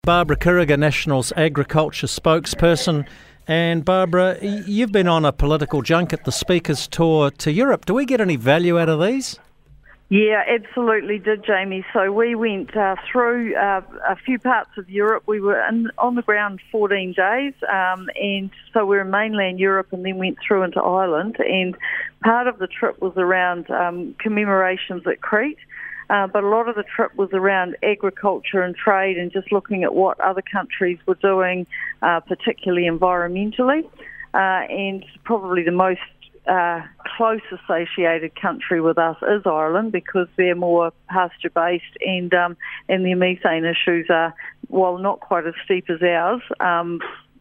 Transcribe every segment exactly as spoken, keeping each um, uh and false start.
Barbara Kiriga, National's agriculture spokesperson. And Barbara, you've been on a political junket, the Speaker's tour to Europe. Do we get any value out of these? Yeah, absolutely did, Jamie. So we went uh, through uh, a few parts of Europe. We were in, on the ground fourteen days, um, and so we were in mainland Europe and then went through into Ireland. And part of the trip was around um, commemorations at Crete. Uh, but a lot of the trip was around agriculture and trade and just looking at what other countries were doing, uh, particularly environmentally. Uh, and probably the most uh, close associated country with us is Ireland, because they're more pasture-based and um, and their methane issues are, while not quite as steep as ours, um,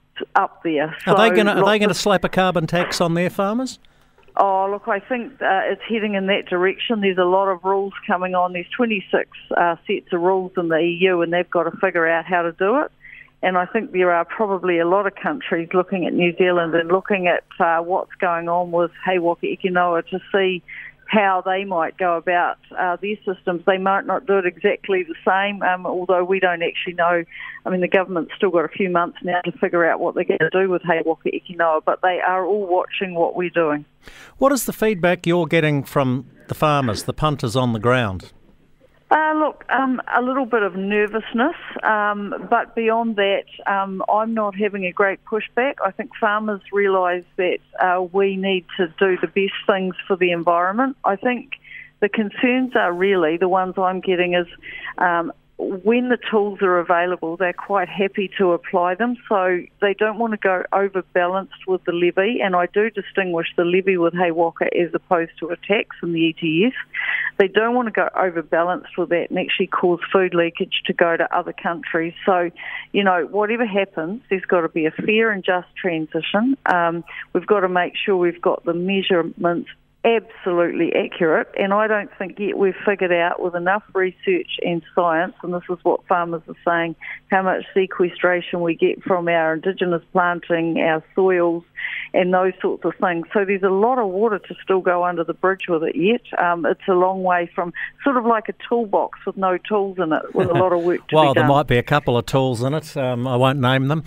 up there. Are so they going to are they going to slap a carbon tax on their farmers? Oh, look, I think uh, it's heading in that direction. There's a lot of rules coming on. There's twenty-six uh, sets of rules in the E U, and they've got to figure out how to do it. And I think there are probably a lot of countries looking at New Zealand and looking at uh, what's going on with He Waka Eke Noa to see how they might go about uh, their systems. They might not do it exactly the same, um, although we don't actually know. I mean, the government's still got a few months now to figure out what they're going to do with He Waka Eke Noa, but they are all watching what we're doing. What is the feedback you're getting from the farmers, the punters on the ground? Uh, look, um, a little bit of nervousness, um, but beyond that, um, I'm not having a great pushback. I think farmers realise that uh, we need to do the best things for the environment. I think the concerns are really, the ones I'm getting is um, when the tools are available, they're quite happy to apply them, so they don't want to go overbalanced with the levy, and I do distinguish the levy with He Waka as opposed to a tax in the E T S. They don't want to go overbalanced with that and actually cause food leakage to go to other countries. So, you know, whatever happens, there's got to be a fair and just transition. Um, we've got to make sure we've got the measurements absolutely accurate, and I don't think yet we've figured out with enough research and science, and this is what farmers are saying, how much sequestration we get from our indigenous planting, our soils, and those sorts of things. So there's a lot of water to still go under the bridge with it yet. Um, it's a long way from sort of like a toolbox with no tools in it, with a lot of work to well, be done. Well, there might be a couple of tools in it. Um, I won't name them.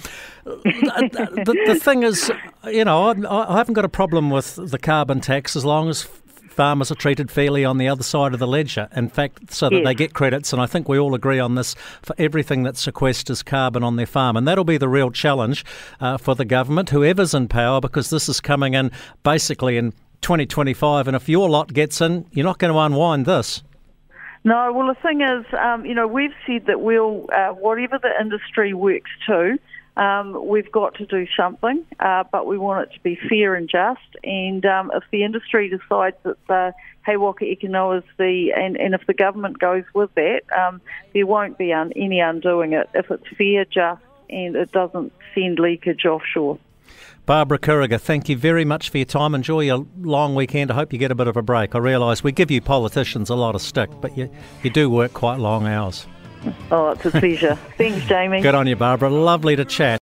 the, the, the thing is, you know, I, I haven't got a problem with the carbon tax as long as farmers are treated fairly on the other side of the ledger. In fact, so that yes. they get credits, and I think we all agree on this, for everything that sequesters carbon on their farm. And that'll be the real challenge uh, for the government, whoever's in power, because this is coming in basically in twenty twenty-five, and if your lot gets in, you're not going to unwind this. No, well, the thing is, um, you know, we've said that we'll, uh, whatever the industry works to, Um, we've got to do something, uh, but we want it to be fair and just. And um, if the industry decides that the He Waka Eke Noa is the, and, and if the government goes with that, um, there won't be un, any undoing it if it's fair, just, and it doesn't send leakage offshore. Barbara Kiriga, thank you very much for your time. Enjoy your long weekend. I hope you get a bit of a break. I realise we give you politicians a lot of stick, but you, you do work quite long hours. Oh, it's a pleasure. Thanks, Jamie. Good on you, Barbara. Lovely to chat.